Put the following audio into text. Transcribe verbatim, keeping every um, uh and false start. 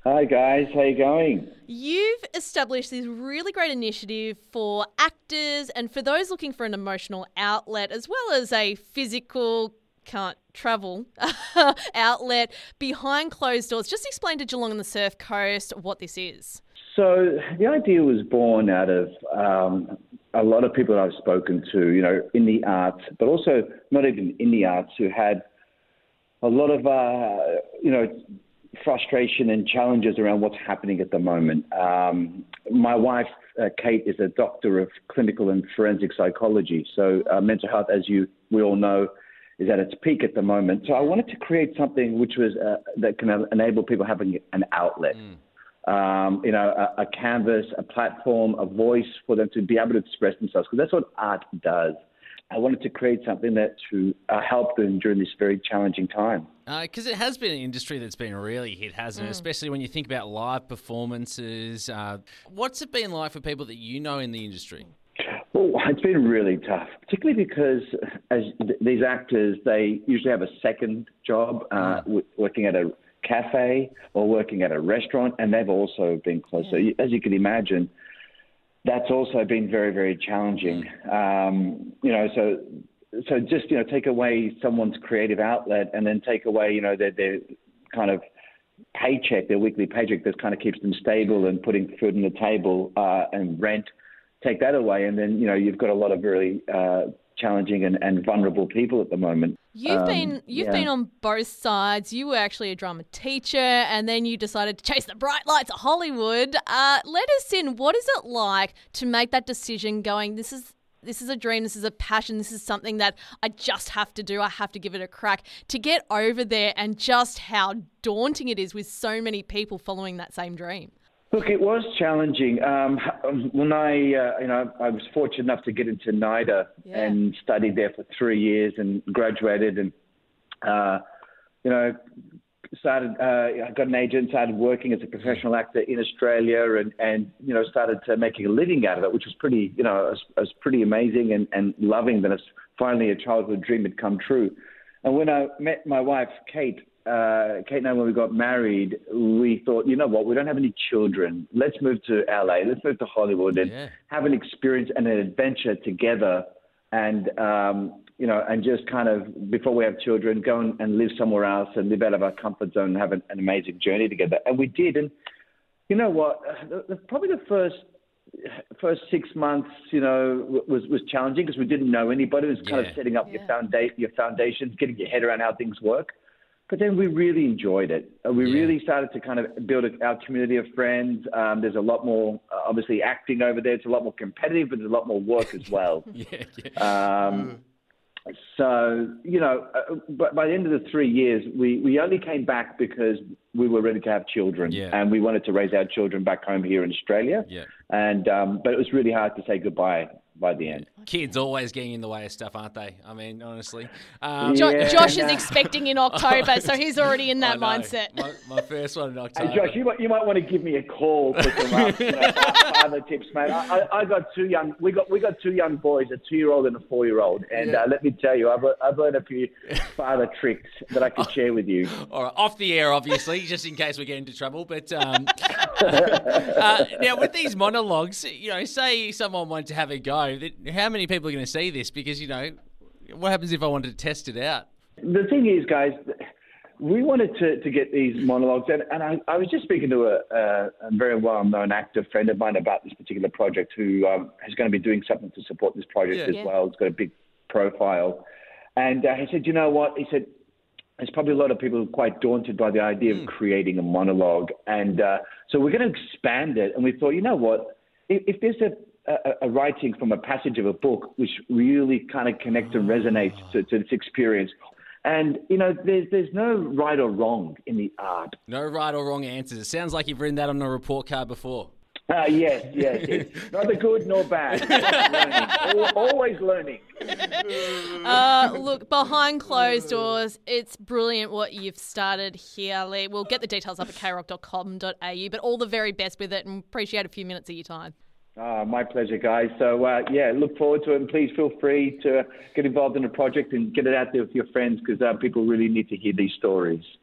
Hi guys, how you going? You've established this really great initiative for actors and for those looking for an emotional outlet as well as a physical, can't travel, outlet behind closed doors. Just explain to Geelong and the Surf Coast what this is. So the idea was born out of um, a lot of people that I've spoken to, you know, in the arts, but also not even in the arts, who had a lot of, uh, you know, frustration and challenges around what's happening at the moment. Um, my wife, uh, Kate, is a doctor of clinical and forensic psychology. So uh, mental health, as you we all know, is at its peak at the moment. So I wanted to create something which was uh, that can enable people having an outlet. Mm. Um, you know, a, a canvas, a platform, a voice for them to be able to express themselves, because that's what art does. I wanted to create something that to uh, help them during this very challenging time. Because uh, it has been an industry that's been really hit, hasn't it? Mm. Especially when you think about live performances. Uh, what's it been like for people that you know in the industry? Well, it's been really tough, particularly because as th- these actors, they usually have a second job uh, mm. w- working at a cafe or working at a restaurant, and they've also been closed. Yeah. So as you can imagine, that's also been very, very challenging. Um, you know, so so just, you know, take away someone's creative outlet and then take away, you know, their, their kind of paycheck, their weekly paycheck that kind of keeps them stable and putting food on the table uh, and rent, take that away. And then, you know, you've got a lot of really uh, challenging and, and vulnerable people at the moment. You've um, been you've yeah. been on both sides. You were actually a drama teacher, and then you decided to chase the bright lights of Hollywood. Uh, let us in. What is it like to make that decision? Going, this is this is a dream. This is a passion. This is something that I just have to do. I have to give it a crack. To get over there, and just how daunting it is with so many people following that same dream. Look, it was challenging. Um, when I, uh, you know, I was fortunate enough to get into NIDA yeah. and studied there for three years and graduated, and uh, you know, started. Uh, I got an agent, started working as a professional actor in Australia, and, and you know, started to making a living out of it, which was pretty, you know, it was, it was pretty amazing and, and loving that it's finally a childhood dream had come true. And when I met my wife, Kate. Uh, Kate and I, when we got married, we thought, you know what, we don't have any children. Let's move to L A. Let's move to Hollywood and yeah. have an experience and an adventure together. And, um, you know, and just kind of, before we have children, go and, and live somewhere else and live out of our comfort zone and have an, an amazing journey together. And we did. And you know what, the, the, probably the first first six months, you know, was, was challenging because we didn't know anybody. It was kind yeah. of setting up yeah. your, founda- your foundations, getting your head around how things work. But then we really enjoyed it. We yeah. really started to kind of build a, our community of friends. Um, there's a lot more, uh, obviously, acting over there. It's a lot more competitive, but there's a lot more work as well. yeah, yeah. Um, so, you know, uh, but by the end of the three years, we, we only came back because we were ready to have children. Yeah. And we wanted to raise our children back home here in Australia. Yeah. And um, but it was really hard to say goodbye by the end. Kids always getting in the way of stuff, aren't they? I mean, honestly. Um, jo- yeah. Josh is expecting in October, so he's already in that mindset. My, my first one in October. Hey, Josh, you might, you might want to give me a call for some uh, you know, father tips, mate. I, I, I got two young. We got we got two young boys, a two-year-old and a four-year-old, and yeah. uh, let me tell you, I've I've learned a few father tricks that I could share with you. All right, off the air, obviously, just in case we get into trouble. But um, uh, now with these monologues, you know, say someone wanted to have a go, how many people are going to see this? Because, you know, what happens if I wanted to test it out? The thing is, guys, we wanted to, to get these monologues, and, and I, I was just speaking to a, a, a very well-known actor friend of mine about this particular project who um, is going to be doing something to support this project yeah. as yeah. well. It's got a big profile. And uh, he said, you know what? He said, there's probably a lot of people quite daunted by the idea mm. of creating a monologue. And uh, so we're going to expand it. And we thought, you know what? If, if there's a A, a writing from a passage of a book which really kind of connects and resonates to, to this experience. And, you know, there's there's no right or wrong in the art. No right or wrong answers. It sounds like you've written that on a report card before. Uh, yes, yes. It's neither good nor bad. learning. Always learning. Uh, look, behind closed doors, it's brilliant what you've started here, Lee. We'll get the details up at k rock dot com dot a u, but all the very best with it and appreciate a few minutes of your time. Uh, my pleasure, guys. So, uh, yeah, look forward to it. And please feel free to get involved in the project and get it out there with your friends because uh, people really need to hear these stories.